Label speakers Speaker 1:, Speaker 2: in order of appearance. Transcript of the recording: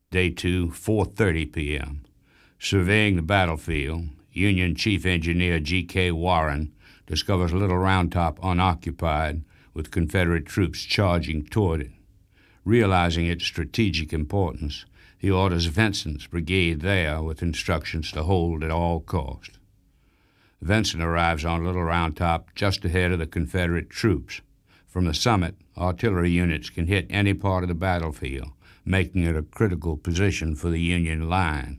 Speaker 1: Day 2, 4:30 p.m. Surveying the battlefield, Union Chief Engineer G.K. Warren discovers Little Round Top unoccupied with Confederate troops charging toward it. Realizing its strategic importance, he orders Vincent's brigade there with instructions to hold at all cost. Vincent arrives on Little Round Top just ahead of the Confederate troops. From the summit, artillery units can hit any part of the battlefield, making it a critical position for the Union line.